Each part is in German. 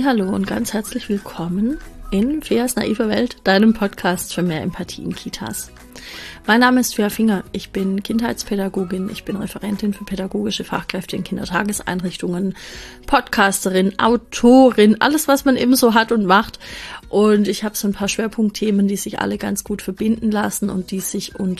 Hallo und ganz herzlich willkommen in Feas naiver Welt, deinem Podcast für mehr Empathie in Kitas. Mein Name ist Fea Finger, ich bin Kindheitspädagogin, ich bin Referentin für pädagogische Fachkräfte in Kindertageseinrichtungen, Podcasterin, Autorin, alles was man eben so hat und macht. Und ich habe so ein paar Schwerpunktthemen, die sich alle ganz gut verbinden lassen und die sich im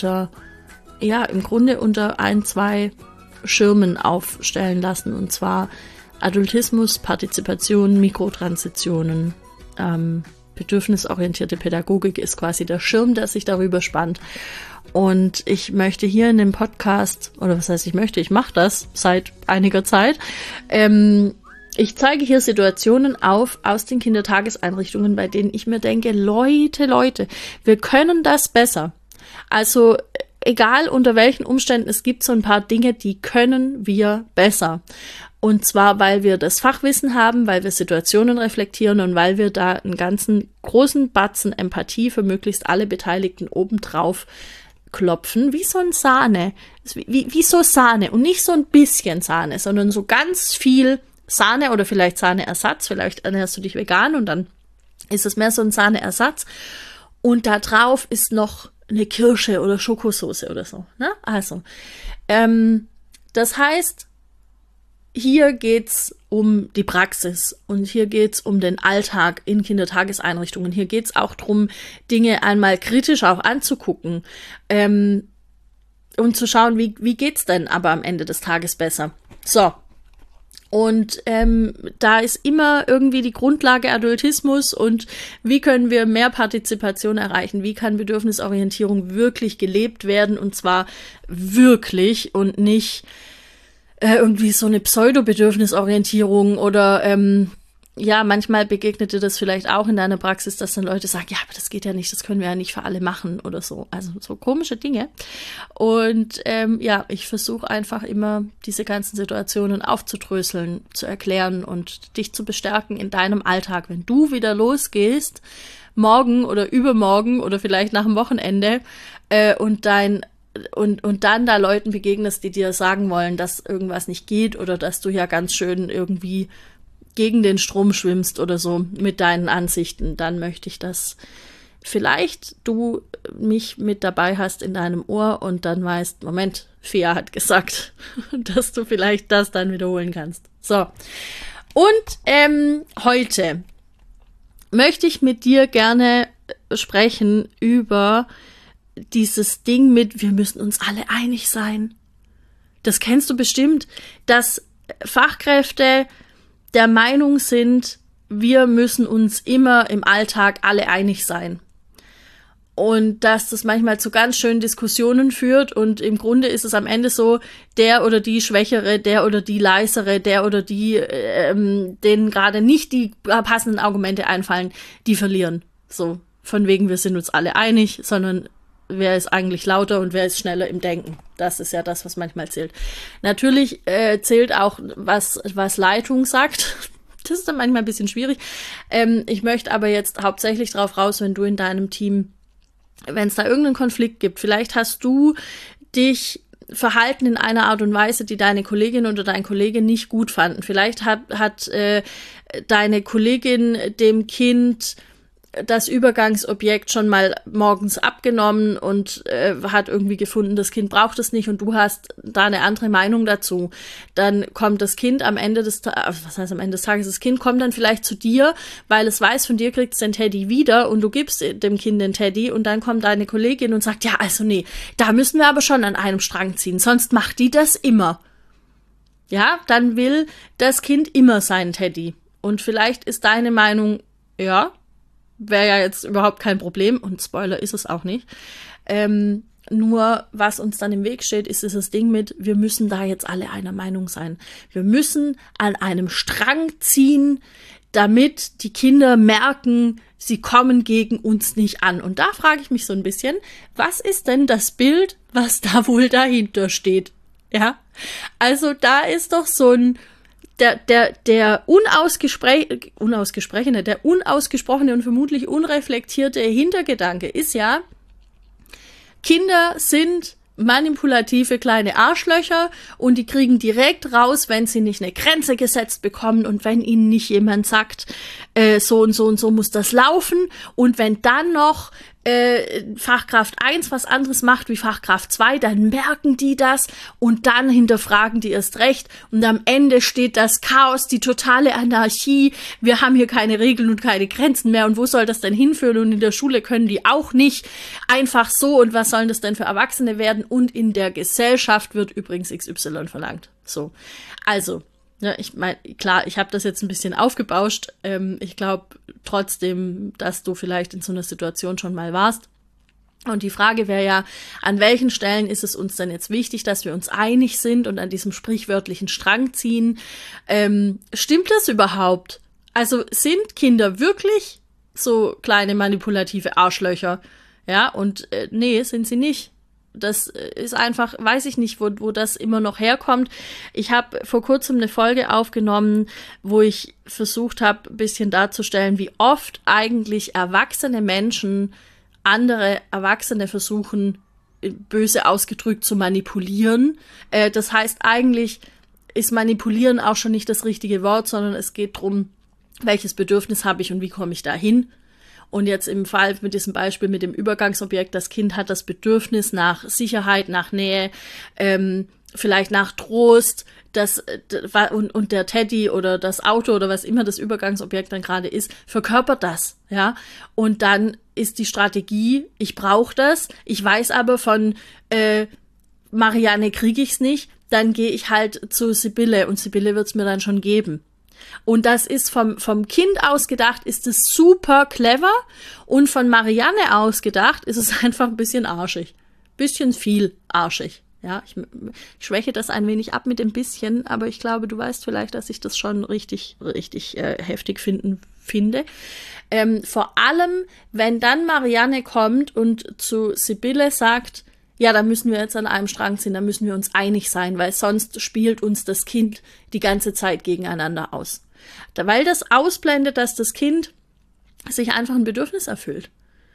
Grunde unter 1-2 Schirmen aufstellen lassen, und zwar Adultismus, Partizipation, Mikrotransitionen, bedürfnisorientierte Pädagogik ist quasi der Schirm, der sich darüber spannt. Und ich möchte hier in dem Podcast, oder was heißt ich mache das seit einiger Zeit, ich zeige hier Situationen auf aus den Kindertageseinrichtungen, bei denen ich mir denke, Leute, wir können das besser. Also egal unter welchen Umständen, es gibt so ein paar Dinge, die können wir besser. Und zwar, weil wir das Fachwissen haben, weil wir Situationen reflektieren und weil wir da einen ganzen großen Batzen Empathie für möglichst alle Beteiligten obendrauf klopfen, wie so ein Sahne, wie so Sahne und nicht so ein bisschen Sahne, sondern so ganz viel Sahne oder vielleicht Sahneersatz, vielleicht ernährst du dich vegan und dann ist es mehr so ein Sahneersatz und da drauf ist noch eine Kirsche oder Schokosauce oder so, ne? Also, das heißt, hier geht's um die Praxis und hier geht's um den Alltag in Kindertageseinrichtungen. Hier geht's auch darum, Dinge einmal kritisch auch anzugucken und zu schauen, wie geht's denn aber am Ende des Tages besser. So, und da ist immer irgendwie die Grundlage Adultismus und wie können wir mehr Partizipation erreichen? Wie kann Bedürfnisorientierung wirklich gelebt werden und zwar wirklich und nicht irgendwie so eine Pseudo-Bedürfnisorientierung oder manchmal begegnete das vielleicht auch in deiner Praxis, dass dann Leute sagen, ja, aber das geht ja nicht, das können wir ja nicht für alle machen oder so. Also so komische Dinge. Und ich versuche einfach immer, diese ganzen Situationen aufzudröseln, zu erklären und dich zu bestärken in deinem Alltag. Wenn du wieder losgehst, morgen oder übermorgen oder vielleicht nach dem Wochenende und dann da Leuten begegnest, die dir sagen wollen, dass irgendwas nicht geht oder dass du ja ganz schön irgendwie gegen den Strom schwimmst oder so mit deinen Ansichten, dann möchte ich, dass vielleicht du mich mit dabei hast in deinem Ohr und dann weißt, Moment, Fea hat gesagt, dass du vielleicht das dann wiederholen kannst. So, und heute möchte ich mit dir gerne sprechen über dieses Ding mit, wir müssen uns alle einig sein. Das kennst du bestimmt, dass Fachkräfte der Meinung sind, wir müssen uns immer im Alltag alle einig sein. Und dass das manchmal zu ganz schönen Diskussionen führt und im Grunde ist es am Ende so, der oder die Schwächere, der oder die Leisere, der oder die, denen gerade nicht die passenden Argumente einfallen, die verlieren. So, von wegen, wir sind uns alle einig, sondern wer ist eigentlich lauter und wer ist schneller im Denken. Das ist ja das, was manchmal zählt. Natürlich zählt auch, was Leitung sagt. Das ist dann manchmal ein bisschen schwierig. Ich möchte aber jetzt hauptsächlich drauf raus, wenn du in deinem Team, wenn es da irgendeinen Konflikt gibt, vielleicht hast du dich verhalten in einer Art und Weise, die deine Kollegin oder dein Kollege nicht gut fanden. Vielleicht hat deine Kollegin dem Kind das Übergangsobjekt schon mal morgens abgenommen und hat irgendwie gefunden, das Kind braucht es nicht und du hast da eine andere Meinung dazu. Dann kommt das Kind am Ende des Tages, das Kind kommt dann vielleicht zu dir, weil es weiß, von dir kriegt es den Teddy wieder und du gibst dem Kind den Teddy und dann kommt deine Kollegin und sagt, ja, also nee, da müssen wir aber schon an einem Strang ziehen, sonst macht die das immer. Ja, dann will das Kind immer seinen Teddy. Und vielleicht ist deine Meinung, ja, wäre ja jetzt überhaupt kein Problem und Spoiler ist es auch nicht. Nur was uns dann im Weg steht, ist dieses Ding mit, wir müssen da jetzt alle einer Meinung sein. Wir müssen an einem Strang ziehen, damit die Kinder merken, sie kommen gegen uns nicht an. Und da frage ich mich so ein bisschen, was ist denn das Bild, was da wohl dahinter steht? Ja, also da ist doch so ein der unausgesprochene und vermutlich unreflektierte Hintergedanke ist ja, Kinder sind manipulative kleine Arschlöcher und die kriegen direkt raus, wenn sie nicht eine Grenze gesetzt bekommen und wenn ihnen nicht jemand sagt, so und so und so muss das laufen, und wenn dann noch Fachkraft 1 was anderes macht wie Fachkraft 2, dann merken die das und dann hinterfragen die erst recht und am Ende steht das Chaos, die totale Anarchie, wir haben hier keine Regeln und keine Grenzen mehr, und wo soll das denn hinführen, und in der Schule können die auch nicht einfach so, und was sollen das denn für Erwachsene werden, und in der Gesellschaft wird übrigens XY verlangt. So, also ja, ich meine, klar, ich habe das jetzt ein bisschen aufgebauscht. Ich glaube trotzdem, dass du vielleicht in so einer Situation schon mal warst. Und die Frage wäre ja, an welchen Stellen ist es uns denn jetzt wichtig, dass wir uns einig sind und an diesem sprichwörtlichen Strang ziehen? Stimmt das überhaupt? Also sind Kinder wirklich so kleine manipulative Arschlöcher? Ja, und nee, sind sie nicht. Das ist einfach, weiß ich nicht, wo das immer noch herkommt. Ich habe vor kurzem eine Folge aufgenommen, wo ich versucht habe, ein bisschen darzustellen, wie oft eigentlich erwachsene Menschen andere Erwachsene versuchen, böse ausgedrückt, zu manipulieren. Das heißt, eigentlich ist manipulieren auch schon nicht das richtige Wort, sondern es geht darum, welches Bedürfnis habe ich und wie komme ich da hin. Und jetzt im Fall mit diesem Beispiel mit dem Übergangsobjekt, das Kind hat das Bedürfnis nach Sicherheit, nach Nähe, vielleicht nach Trost, und der Teddy oder das Auto oder was immer das Übergangsobjekt dann gerade ist, verkörpert das, ja. Und dann ist die Strategie, ich brauche das, ich weiß aber von Marianne kriege ich's nicht, dann gehe ich halt zu Sibylle und Sibylle wird's mir dann schon geben. Und das ist vom Kind ausgedacht, ist es super clever, und von Marianne ausgedacht ist es einfach ein bisschen arschig. Bisschen viel arschig. Ja, ich schwäche das ein wenig ab mit dem bisschen, aber ich glaube, du weißt vielleicht, dass ich das schon richtig heftig finde. Vor allem, wenn dann Marianne kommt und zu Sibylle sagt, ja, da müssen wir jetzt an einem Strang ziehen, da müssen wir uns einig sein, weil sonst spielt uns das Kind die ganze Zeit gegeneinander aus. Weil das ausblendet, dass das Kind sich einfach ein Bedürfnis erfüllt.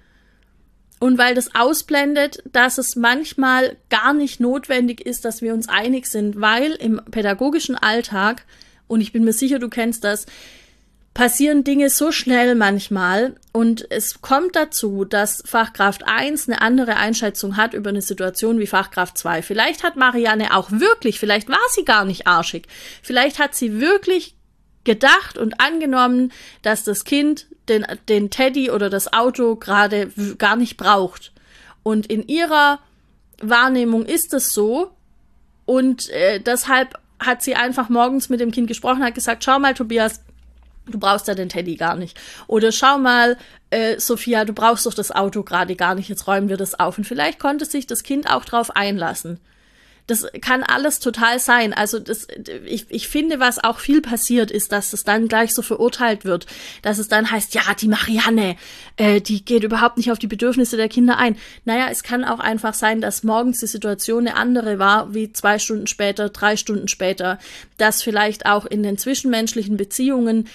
Und weil das ausblendet, dass es manchmal gar nicht notwendig ist, dass wir uns einig sind, weil im pädagogischen Alltag, und ich bin mir sicher, du kennst das, passieren Dinge so schnell manchmal, und es kommt dazu, dass Fachkraft 1 eine andere Einschätzung hat über eine Situation wie Fachkraft 2. Vielleicht hat Marianne auch wirklich, vielleicht war sie gar nicht arschig, vielleicht hat sie wirklich gedacht und angenommen, dass das Kind den Teddy oder das Auto gerade gar nicht braucht. Und in ihrer Wahrnehmung ist es so, und deshalb hat sie einfach morgens mit dem Kind gesprochen, hat gesagt, schau mal, Tobias, du brauchst ja den Teddy gar nicht. Oder schau mal, Sophia, du brauchst doch das Auto gerade gar nicht, jetzt räumen wir das auf. Und vielleicht konnte sich das Kind auch drauf einlassen. Das kann alles total sein. Also ich finde, was auch viel passiert, ist, dass es dann gleich so verurteilt wird. Dass es dann heißt, ja, die Marianne, die geht überhaupt nicht auf die Bedürfnisse der Kinder ein. Naja, es kann auch einfach sein, dass morgens die Situation eine andere war, wie 2 Stunden später, 3 Stunden später. Dass vielleicht auch in den zwischenmenschlichen Beziehungen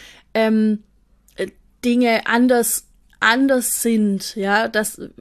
Dinge anders sind. Ja,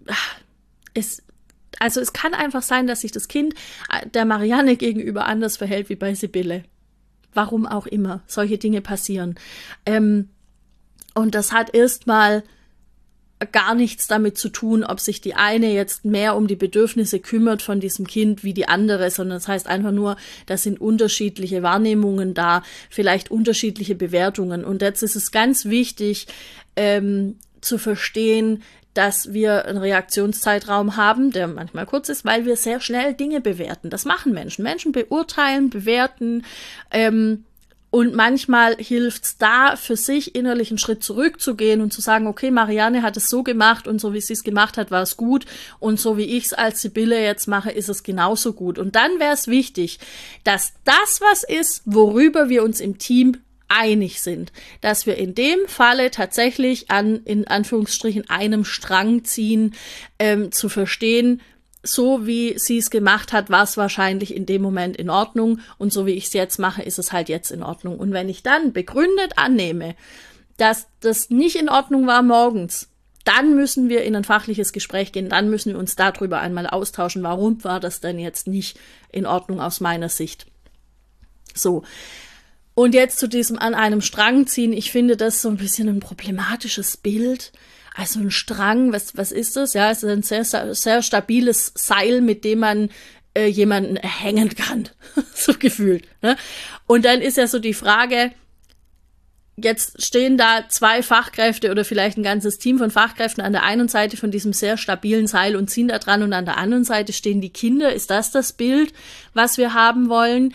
Also es kann einfach sein, dass sich das Kind der Marianne gegenüber anders verhält wie bei Sibylle. Warum auch immer. Solche Dinge passieren. Und das hat erstmal gar nichts damit zu tun, ob sich die eine jetzt mehr um die Bedürfnisse kümmert von diesem Kind wie die andere, sondern das heißt einfach nur, da sind unterschiedliche Wahrnehmungen da, vielleicht unterschiedliche Bewertungen. Und jetzt ist es ganz wichtig, zu verstehen, dass wir einen Reaktionszeitraum haben, der manchmal kurz ist, weil wir sehr schnell Dinge bewerten. Das machen Menschen. Menschen beurteilen, bewerten, und manchmal hilft's da, für sich innerlich einen Schritt zurückzugehen und zu sagen, okay, Marianne hat es so gemacht und so wie sie es gemacht hat, war es gut, und so wie ich es als Sibylle jetzt mache, ist es genauso gut. Und dann wäre es wichtig, dass das was ist, worüber wir uns im Team einig sind, dass wir in dem Falle tatsächlich in Anführungsstrichen einem Strang ziehen, zu verstehen, so wie sie es gemacht hat, war es wahrscheinlich in dem Moment in Ordnung, und so wie ich es jetzt mache, ist es halt jetzt in Ordnung. Und wenn ich dann begründet annehme, dass das nicht in Ordnung war morgens, dann müssen wir in ein fachliches Gespräch gehen, dann müssen wir uns darüber einmal austauschen, warum war das denn jetzt nicht in Ordnung aus meiner Sicht. So. Und jetzt zu diesem an einem Strang ziehen, ich finde das so ein bisschen ein problematisches Bild. Also ein Strang, was ist das? Ja, es ist ein sehr, sehr stabiles Seil, mit dem man jemanden hängen kann, so gefühlt. Ne? Und dann ist ja so die Frage, jetzt stehen da 2 Fachkräfte oder vielleicht ein ganzes Team von Fachkräften an der einen Seite von diesem sehr stabilen Seil und ziehen da dran und an der anderen Seite stehen die Kinder. Ist das Bild, was wir haben wollen?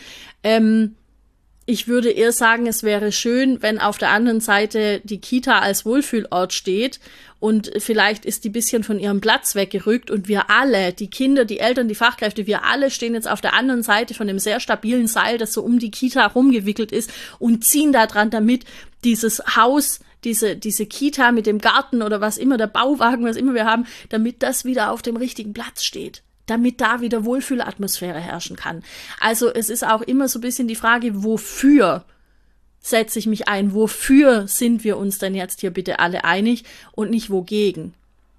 Ich würde eher sagen, es wäre schön, wenn auf der anderen Seite die Kita als Wohlfühlort steht und vielleicht ist die bisschen von ihrem Platz weggerückt und wir alle, die Kinder, die Eltern, die Fachkräfte, wir alle stehen jetzt auf der anderen Seite von dem sehr stabilen Seil, das so um die Kita rumgewickelt ist und ziehen da dran, damit dieses Haus, diese Kita mit dem Garten oder was immer, der Bauwagen, was immer wir haben, damit das wieder auf dem richtigen Platz steht. Damit da wieder Wohlfühlatmosphäre herrschen kann. Also es ist auch immer so ein bisschen die Frage, wofür setze ich mich ein? Wofür sind wir uns denn jetzt hier bitte alle einig und nicht wogegen?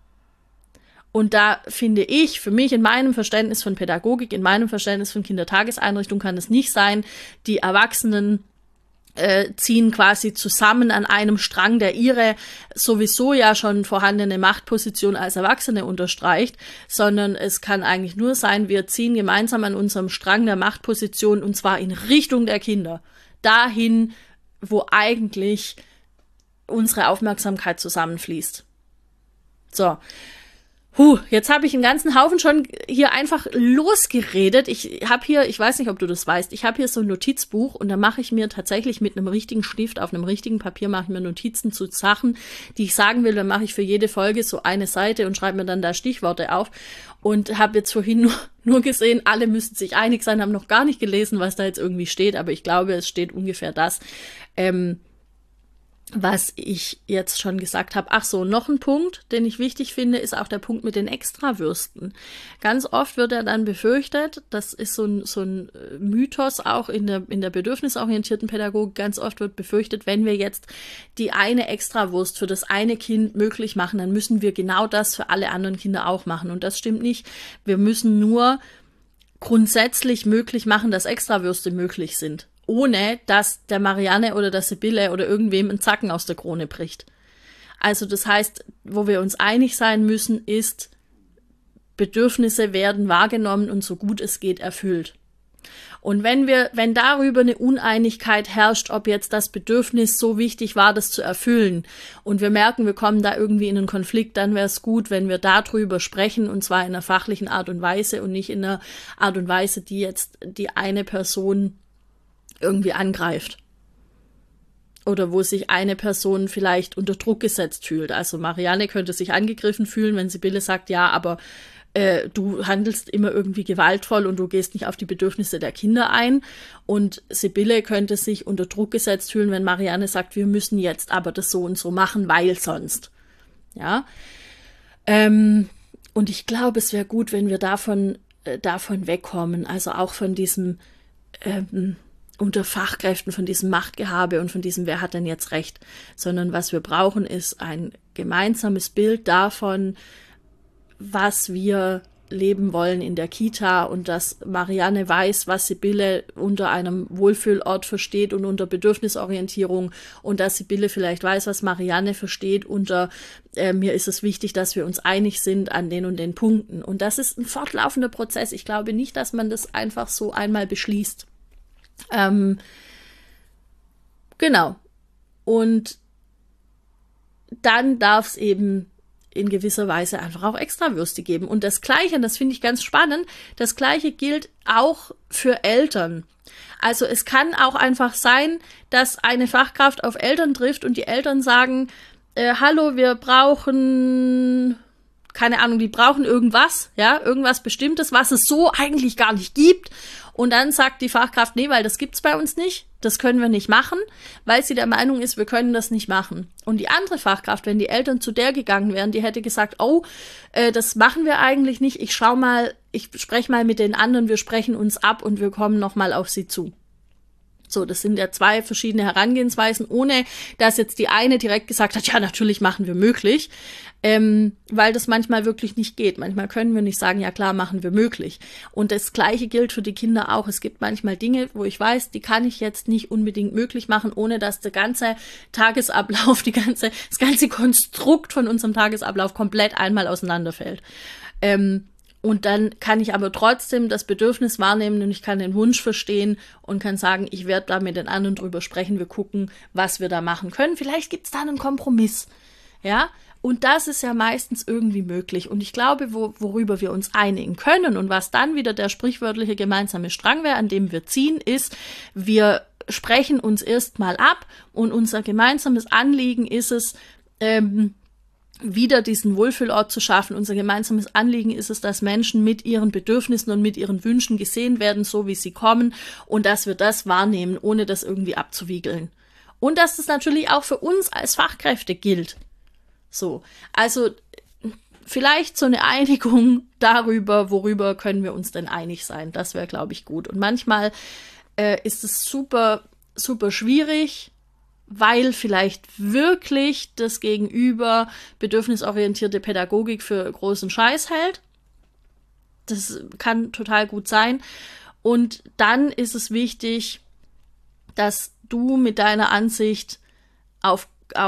Und da finde ich, für mich in meinem Verständnis von Pädagogik, in meinem Verständnis von Kindertageseinrichtung kann es nicht sein, die Erwachsenen ziehen quasi zusammen an einem Strang, der ihre sowieso ja schon vorhandene Machtposition als Erwachsene unterstreicht, sondern es kann eigentlich nur sein, wir ziehen gemeinsam an unserem Strang der Machtposition und zwar in Richtung der Kinder. Dahin, wo eigentlich unsere Aufmerksamkeit zusammenfließt. So. Jetzt habe ich einen ganzen Haufen schon hier einfach losgeredet. Ich habe hier, ich weiß nicht, ob du das weißt, ich habe hier so ein Notizbuch und da mache ich mir tatsächlich mit einem richtigen Stift, auf einem richtigen Papier mache ich mir Notizen zu Sachen, die ich sagen will. Dann mache ich für jede Folge so eine Seite und schreibe mir dann da Stichworte auf und habe jetzt vorhin nur gesehen, alle müssen sich einig sein, haben noch gar nicht gelesen, was da jetzt irgendwie steht, aber ich glaube, es steht ungefähr das, was ich jetzt schon gesagt habe. Ach so, noch ein Punkt, den ich wichtig finde, ist auch der Punkt mit den Extrawürsten. Ganz oft wird ja dann befürchtet, das ist so ein Mythos auch in der bedürfnisorientierten Pädagogik, ganz oft wird befürchtet, wenn wir jetzt die eine Extrawurst für das eine Kind möglich machen, dann müssen wir genau das für alle anderen Kinder auch machen. Und das stimmt nicht. Wir müssen nur grundsätzlich möglich machen, dass Extrawürste möglich sind, ohne dass der Marianne oder der Sibylle oder irgendwem ein Zacken aus der Krone bricht. Also das heißt, wo wir uns einig sein müssen, ist, Bedürfnisse werden wahrgenommen und so gut es geht erfüllt. Und wenn darüber eine Uneinigkeit herrscht, ob jetzt das Bedürfnis so wichtig war, das zu erfüllen, und wir merken, wir kommen da irgendwie in einen Konflikt, dann wäre es gut, wenn wir darüber sprechen, und zwar in einer fachlichen Art und Weise und nicht in einer Art und Weise, die jetzt die eine Person irgendwie angreift. Oder wo sich eine Person vielleicht unter Druck gesetzt fühlt. Also Marianne könnte sich angegriffen fühlen, wenn Sibylle sagt, ja, aber du handelst immer irgendwie gewaltvoll und du gehst nicht auf die Bedürfnisse der Kinder ein. Und Sibylle könnte sich unter Druck gesetzt fühlen, wenn Marianne sagt, wir müssen jetzt aber das so und so machen, weil sonst. Ja. Und ich glaube, es wäre gut, wenn wir davon wegkommen. Also auch von diesem unter Fachkräften, von diesem Machtgehabe und von diesem, wer hat denn jetzt recht, sondern was wir brauchen, ist ein gemeinsames Bild davon, was wir leben wollen in der Kita und dass Marianne weiß, was Sibylle unter einem Wohlfühlort versteht und unter Bedürfnisorientierung und dass Sibylle vielleicht weiß, was Marianne versteht unter mir ist es wichtig, dass wir uns einig sind an den und den Punkten. Und das ist ein fortlaufender Prozess. Ich glaube nicht, dass man das einfach so einmal beschließt. Genau. Und dann darf es eben in gewisser Weise einfach auch Extrawürste geben. Und das Gleiche, das finde ich ganz spannend, das Gleiche gilt auch für Eltern. Also es kann auch einfach sein, dass eine Fachkraft auf Eltern trifft und die Eltern sagen, hallo, wir brauchen, keine Ahnung, die brauchen irgendwas, ja, irgendwas Bestimmtes, was es so eigentlich gar nicht gibt. Und dann sagt die Fachkraft, nee, weil das gibt's bei uns nicht, das können wir nicht machen, weil sie der Meinung ist, wir können das nicht machen. Und die andere Fachkraft, wenn die Eltern zu der gegangen wären, die hätte gesagt, oh, das machen wir eigentlich nicht, ich spreche mal mit den anderen, wir sprechen uns ab und wir kommen nochmal auf sie zu. So, das sind ja 2 verschiedene Herangehensweisen, ohne dass jetzt die eine direkt gesagt hat, ja, natürlich machen wir möglich, weil das manchmal wirklich nicht geht. Manchmal können wir nicht sagen, ja klar, machen wir möglich. Und das Gleiche gilt für die Kinder auch. Es gibt manchmal Dinge, wo ich weiß, die kann ich jetzt nicht unbedingt möglich machen, ohne dass der ganze Tagesablauf, das ganze Konstrukt von unserem Tagesablauf komplett einmal auseinanderfällt. Und dann kann ich aber trotzdem das Bedürfnis wahrnehmen und ich kann den Wunsch verstehen und kann sagen, ich werde da mit den anderen drüber sprechen, wir gucken, was wir da machen können. Vielleicht gibt es da einen Kompromiss, ja. Und das ist ja meistens irgendwie möglich. Und ich glaube, worüber wir uns einigen können und was dann wieder der sprichwörtliche gemeinsame Strang wäre, an dem wir ziehen, ist, wir sprechen uns erstmal ab und unser gemeinsames Anliegen ist es, wieder diesen Wohlfühlort zu schaffen. Unser gemeinsames Anliegen ist es, dass Menschen mit ihren Bedürfnissen und mit ihren Wünschen gesehen werden, so wie sie kommen, und dass wir das wahrnehmen, ohne das irgendwie abzuwiegeln. Und dass das natürlich auch für uns als Fachkräfte gilt. So, also vielleicht so eine Einigung darüber, worüber können wir uns denn einig sein. Das wäre, glaube ich, gut. Und manchmal ist es super, super schwierig, weil vielleicht wirklich das Gegenüber bedürfnisorientierte Pädagogik für großen Scheiß hält. Das kann total gut sein. Und dann ist es wichtig, dass du mit deiner Ansicht auf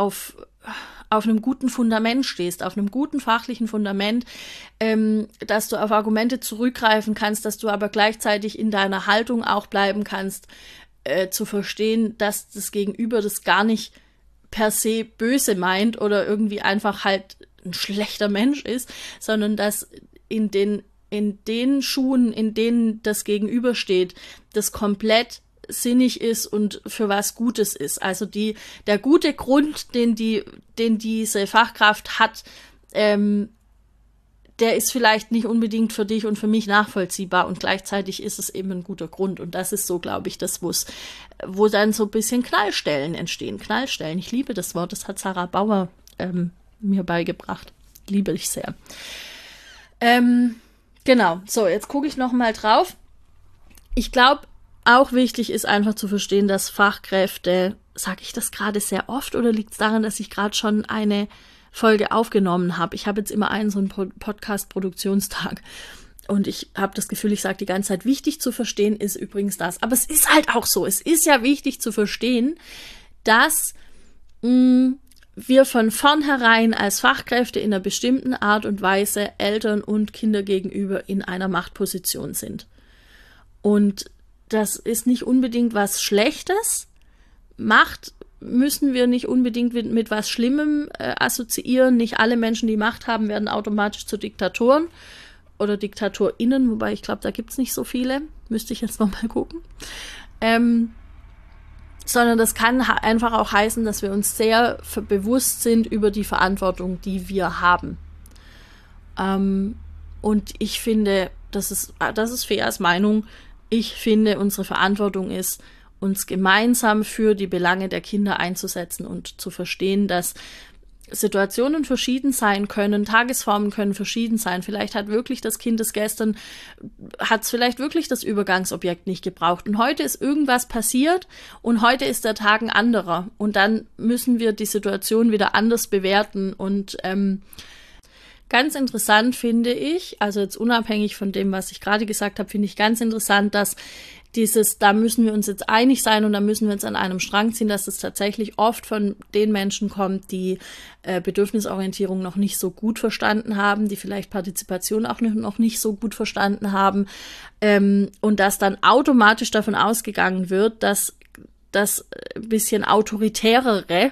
einem guten Fundament stehst, auf einem guten fachlichen Fundament, dass du auf Argumente zurückgreifen kannst, dass du aber gleichzeitig in deiner Haltung auch bleiben kannst, zu verstehen, dass das Gegenüber das gar nicht per se böse meint oder irgendwie einfach halt ein schlechter Mensch ist, sondern dass in den Schuhen, in denen das Gegenüber steht, das komplett sinnig ist und für was Gutes ist. Also der gute Grund, den diese Fachkraft hat, der ist vielleicht nicht unbedingt für dich und für mich nachvollziehbar und gleichzeitig ist es eben ein guter Grund. Und das ist so, glaube ich, das, wo dann so ein bisschen Knallstellen entstehen. Knallstellen, ich liebe das Wort, das hat Sarah Bauer mir beigebracht. Liebe ich sehr. Genau, so, jetzt gucke ich noch mal drauf. Ich glaube, auch wichtig ist einfach zu verstehen, dass Fachkräfte, sage ich das gerade sehr oft oder liegt es daran, dass ich gerade schon eine Folge aufgenommen habe? Ich habe jetzt immer so einen Podcast-Produktionstag und ich habe das Gefühl, ich sage die ganze Zeit, wichtig zu verstehen ist übrigens das. Aber es ist halt auch so, es ist ja wichtig zu verstehen, dass wir von vornherein als Fachkräfte in einer bestimmten Art und Weise Eltern und Kinder gegenüber in einer Machtposition sind. Und das ist nicht unbedingt was Schlechtes. Macht müssen wir nicht unbedingt mit was Schlimmem assoziieren. Nicht alle Menschen, die Macht haben, werden automatisch zu Diktatoren oder DiktatorInnen, wobei ich glaube, da gibt es nicht so viele. Müsste ich jetzt nochmal gucken. Sondern das kann einfach auch heißen, dass wir uns sehr bewusst sind über die Verantwortung, die wir haben. Und ich finde, das ist Feas Meinung, ich finde, unsere Verantwortung ist, uns gemeinsam für die Belange der Kinder einzusetzen und zu verstehen, dass Situationen verschieden sein können, Tagesformen können verschieden sein. Vielleicht hat wirklich das Kind des gestern, hat es vielleicht wirklich das Übergangsobjekt nicht gebraucht. Und heute ist irgendwas passiert und heute ist der Tag ein anderer. Und dann müssen wir die Situation wieder anders bewerten. Und ganz interessant finde ich, also jetzt unabhängig von dem, was ich gerade gesagt habe, finde ich ganz interessant, dass da müssen wir uns jetzt einig sein und da müssen wir uns an einem Strang ziehen, dass es tatsächlich oft von den Menschen kommt, die Bedürfnisorientierung noch nicht so gut verstanden haben, die vielleicht Partizipation auch noch nicht so gut verstanden haben, und dass dann automatisch davon ausgegangen wird, dass das ein bisschen autoritärere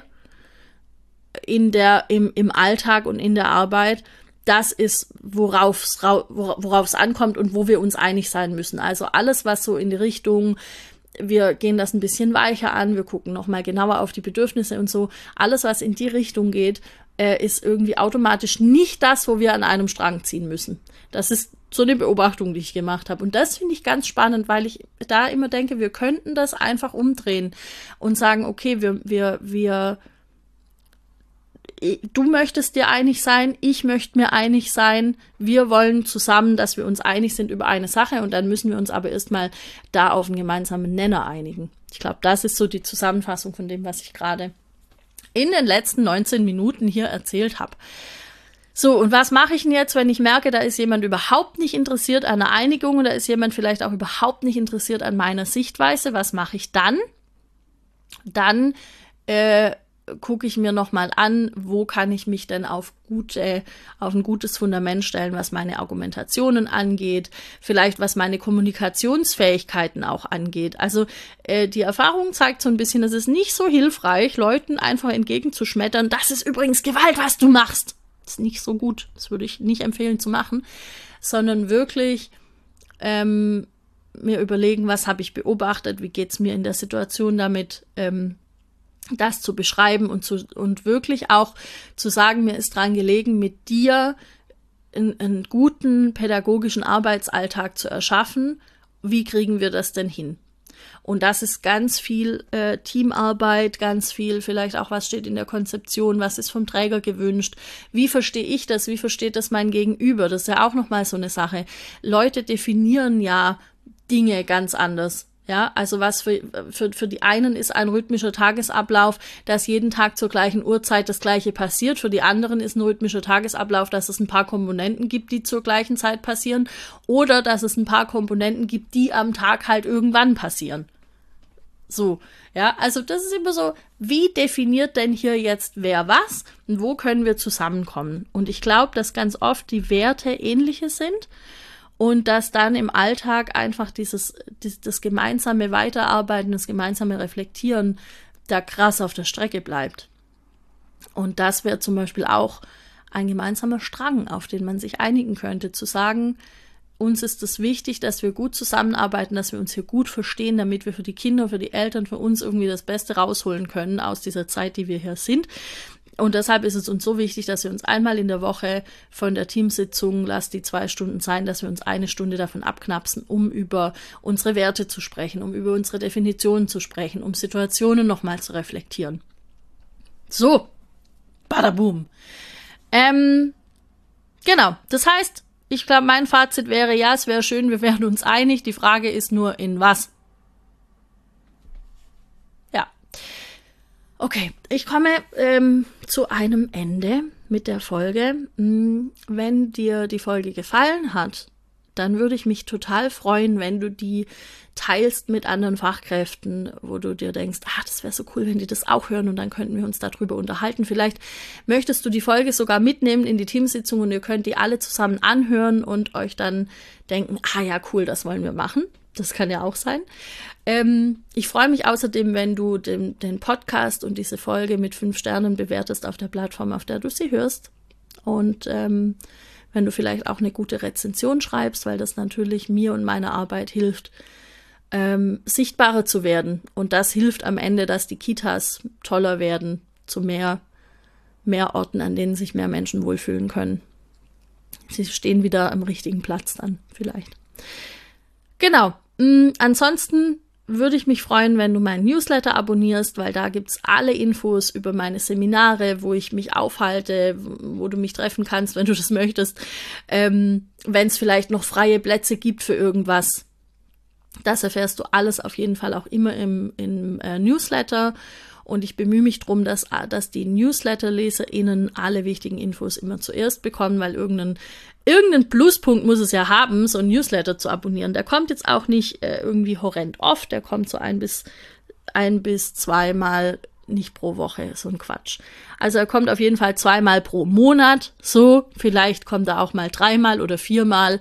im Alltag und in der Arbeit, das ist, worauf es ankommt und wo wir uns einig sein müssen. Also alles, was so in die Richtung, wir gehen das ein bisschen weicher an, wir gucken nochmal genauer auf die Bedürfnisse und so, alles, was in die Richtung geht, ist irgendwie automatisch nicht das, wo wir an einem Strang ziehen müssen. Das ist so eine Beobachtung, die ich gemacht habe. Und das finde ich ganz spannend, weil ich da immer denke, wir könnten das einfach umdrehen und sagen, okay, du möchtest dir einig sein, ich möchte mir einig sein, wir wollen zusammen, dass wir uns einig sind über eine Sache und dann müssen wir uns aber erstmal da auf einen gemeinsamen Nenner einigen. Ich glaube, das ist so die Zusammenfassung von dem, was ich gerade in den letzten 19 Minuten hier erzählt habe. So, und was mache ich denn jetzt, wenn ich merke, da ist jemand überhaupt nicht interessiert an einer Einigung oder ist jemand vielleicht auch überhaupt nicht interessiert an meiner Sichtweise? Was mache ich dann? Dann gucke ich mir nochmal an, wo kann ich mich denn auf ein gutes Fundament stellen, was meine Argumentationen angeht, vielleicht was meine Kommunikationsfähigkeiten auch angeht. Also die Erfahrung zeigt so ein bisschen, es ist nicht so hilfreich, Leuten einfach entgegenzuschmettern, das ist übrigens Gewalt, was du machst. Das ist nicht so gut, das würde ich nicht empfehlen zu machen, sondern wirklich mir überlegen, was habe ich beobachtet, wie geht's mir in der Situation damit, das zu beschreiben und wirklich auch zu sagen, mir ist dran gelegen, mit dir einen guten pädagogischen Arbeitsalltag zu erschaffen. Wie kriegen wir das denn hin? Und das ist ganz viel Teamarbeit, ganz viel vielleicht auch, was steht in der Konzeption, was ist vom Träger gewünscht, wie verstehe ich das, wie versteht das mein Gegenüber? Das ist ja auch nochmal so eine Sache. Leute definieren ja Dinge ganz anders. Ja, also was für die einen ist ein rhythmischer Tagesablauf, dass jeden Tag zur gleichen Uhrzeit das Gleiche passiert. Für die anderen ist ein rhythmischer Tagesablauf, dass es ein paar Komponenten gibt, die zur gleichen Zeit passieren. Oder dass es ein paar Komponenten gibt, die am Tag halt irgendwann passieren. So, ja, also das ist immer so, wie definiert denn hier jetzt wer was und wo können wir zusammenkommen? Und ich glaube, dass ganz oft die Werte ähnliche sind. Und dass dann im Alltag einfach das gemeinsame Weiterarbeiten, das gemeinsame Reflektieren da krass auf der Strecke bleibt. Und das wäre zum Beispiel auch ein gemeinsamer Strang, auf den man sich einigen könnte, zu sagen, uns ist es wichtig, dass wir gut zusammenarbeiten, dass wir uns hier gut verstehen, damit wir für die Kinder, für die Eltern, für uns irgendwie das Beste rausholen können aus dieser Zeit, die wir hier sind. Und deshalb ist es uns so wichtig, dass wir uns einmal in der Woche von der Teamsitzung, lass die 2 Stunden sein, dass wir uns 1 Stunde davon abknapsen, um über unsere Werte zu sprechen, um über unsere Definitionen zu sprechen, um Situationen nochmal zu reflektieren. So, badaboom. Genau, das heißt, ich glaube, mein Fazit wäre, ja, es wäre schön, wir wären uns einig, die Frage ist nur, in was? Okay, ich komme zu einem Ende mit der Folge. Wenn dir die Folge gefallen hat, dann würde ich mich total freuen, wenn du die teilst mit anderen Fachkräften, wo du dir denkst, das wäre so cool, wenn die das auch hören und dann könnten wir uns darüber unterhalten. Vielleicht möchtest du die Folge sogar mitnehmen in die Teamsitzung und ihr könnt die alle zusammen anhören und euch dann denken, ja, cool, das wollen wir machen. Das kann ja auch sein. Ich freue mich außerdem, wenn du den Podcast und diese Folge mit 5 Sternen bewertest auf der Plattform, auf der du sie hörst. Und wenn du vielleicht auch eine gute Rezension schreibst, weil das natürlich mir und meiner Arbeit hilft, sichtbarer zu werden. Und das hilft am Ende, dass die Kitas toller werden, zu mehr Orten, an denen sich mehr Menschen wohlfühlen können. Sie stehen wieder am richtigen Platz dann vielleicht. Genau. Ansonsten würde ich mich freuen, wenn du meinen Newsletter abonnierst, weil da gibt's alle Infos über meine Seminare, wo ich mich aufhalte, wo du mich treffen kannst, wenn du das möchtest. Wenn es vielleicht noch freie Plätze gibt für irgendwas, das erfährst du alles auf jeden Fall auch immer im Newsletter. Und ich bemühe mich darum, dass die NewsletterleserInnen alle wichtigen Infos immer zuerst bekommen, weil irgendeinen Pluspunkt muss es ja haben, so ein Newsletter zu abonnieren. Der kommt jetzt auch nicht irgendwie horrend oft, der kommt so ein bis 2 Mal, nicht pro Woche, so ein Quatsch. Also er kommt auf jeden Fall 2 Mal pro Monat, so, vielleicht kommt er auch mal 3 Mal oder 4 Mal,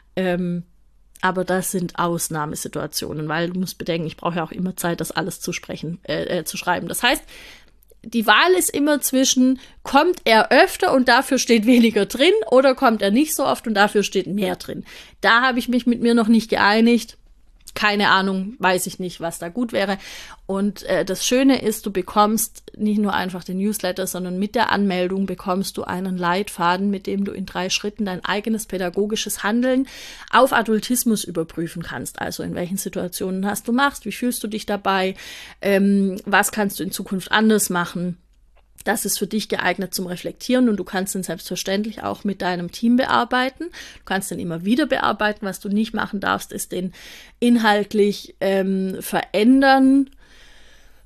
aber das sind Ausnahmesituationen, weil du musst bedenken, ich brauche ja auch immer Zeit, das alles zu schreiben. Das heißt, die Wahl ist immer zwischen, kommt er öfter und dafür steht weniger drin oder kommt er nicht so oft und dafür steht mehr drin. Da habe ich mich mit mir noch nicht geeinigt. Keine Ahnung, weiß ich nicht, was da gut wäre. Und das Schöne ist, du bekommst nicht nur einfach den Newsletter, sondern mit der Anmeldung bekommst du einen Leitfaden, mit dem du in 3 Schritten dein eigenes pädagogisches Handeln auf Adultismus überprüfen kannst. Also in welchen Situationen hast du machst, wie fühlst du dich dabei, was kannst du in Zukunft anders machen. Das ist für dich geeignet zum Reflektieren und du kannst ihn selbstverständlich auch mit deinem Team bearbeiten. Du kannst den immer wieder bearbeiten. Was du nicht machen darfst, ist den inhaltlich verändern.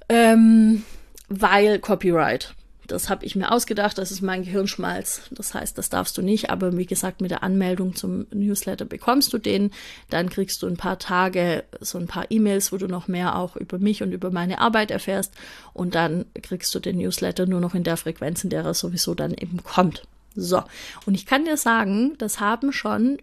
Weil Copyright. Das habe ich mir ausgedacht, das ist mein Gehirnschmalz. Das heißt, das darfst du nicht, aber wie gesagt, mit der Anmeldung zum Newsletter bekommst du den. Dann kriegst du ein paar Tage so ein paar E-Mails, wo du noch mehr auch über mich und über meine Arbeit erfährst. Und dann kriegst du den Newsletter nur noch in der Frequenz, in der er sowieso dann eben kommt. So, und ich kann dir sagen, das haben schon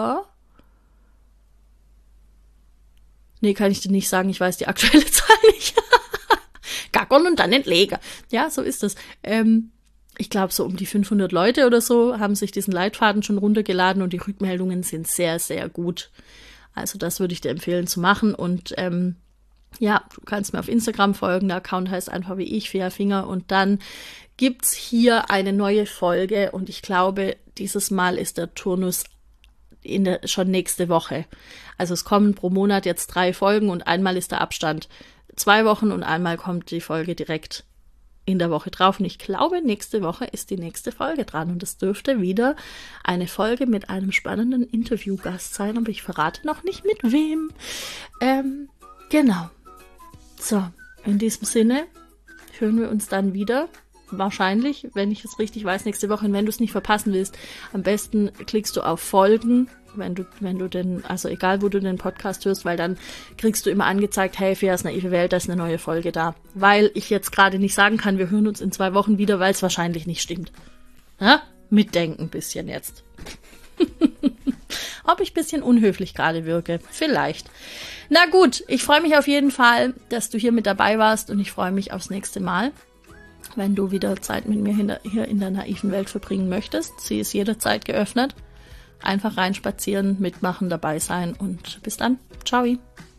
kann ich dir nicht sagen, ich weiß die aktuelle Zahl nicht. Gackern und dann Entleger. Ja, so ist es. Ich glaube, so um die 500 Leute oder so haben sich diesen Leitfaden schon runtergeladen und die Rückmeldungen sind sehr, sehr gut. Also das würde ich dir empfehlen zu machen. Und du kannst mir auf Instagram folgen. Der Account heißt einfach wie ich, Fea Finger. Und dann gibt's hier eine neue Folge. Und ich glaube, dieses Mal ist der Turnus schon nächste Woche. Also es kommen pro Monat jetzt 3 Folgen und einmal ist der Abstand 2 Wochen und einmal kommt die Folge direkt in der Woche drauf. Und ich glaube, nächste Woche ist die nächste Folge dran. Und es dürfte wieder eine Folge mit einem spannenden Interviewgast sein. Aber ich verrate noch nicht mit wem. Genau. So, in diesem Sinne hören wir uns dann wieder. Wahrscheinlich, wenn ich es richtig weiß, nächste Woche. Und wenn du es nicht verpassen willst, am besten klickst du auf Folgen, wenn du also egal, wo du den Podcast hörst, weil dann kriegst du immer angezeigt, hey, Feas naive Welt, da ist eine neue Folge da. Weil ich jetzt gerade nicht sagen kann, wir hören uns in 2 Wochen wieder, weil es wahrscheinlich nicht stimmt. Ja? Mitdenken ein bisschen jetzt. Ob ich ein bisschen unhöflich gerade wirke. Vielleicht. Na gut, ich freue mich auf jeden Fall, dass du hier mit dabei warst und ich freue mich aufs nächste Mal. Wenn du wieder Zeit mit mir hier in der naiven Welt verbringen möchtest, sie ist jederzeit geöffnet. Einfach reinspazieren, mitmachen, dabei sein und bis dann. Ciao.